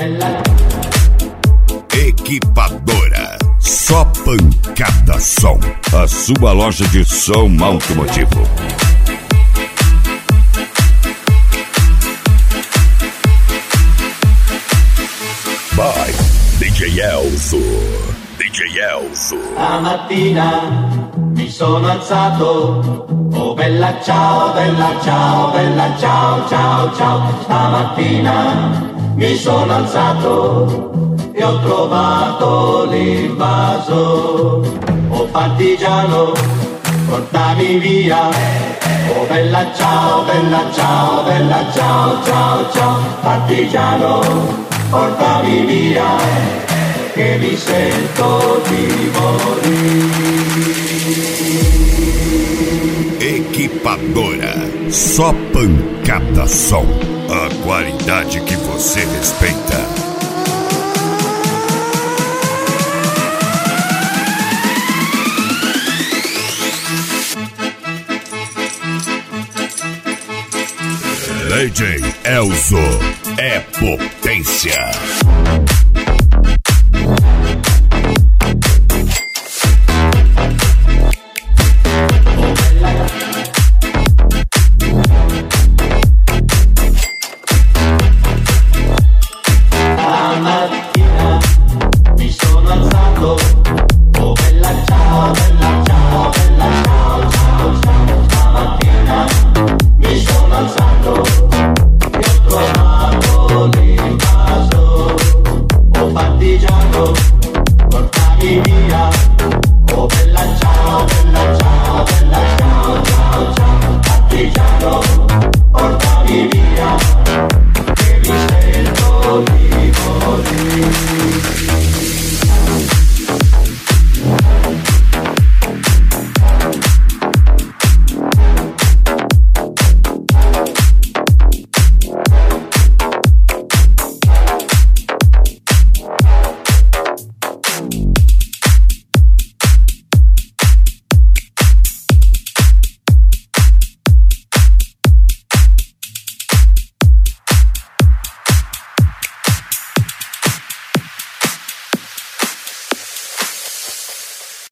Equipadora, só pancada som. A sua loja de som automotivo. By DJ Elzo. DJ Elzo. Stamattina mi sono alzato. Oh bella ciao, bella ciao, bella ciao, ciao, ciao. Stamattina mi sono alzato e ho trovato l'invaso. Oh partigiano, portami via. Oh bella ciao, bella ciao, bella ciao, ciao, ciao. Partigiano, portami via, che mi sento di morire. Equipadora, só pancada som. A qualidade que você respeita. DJ Elzo é potência.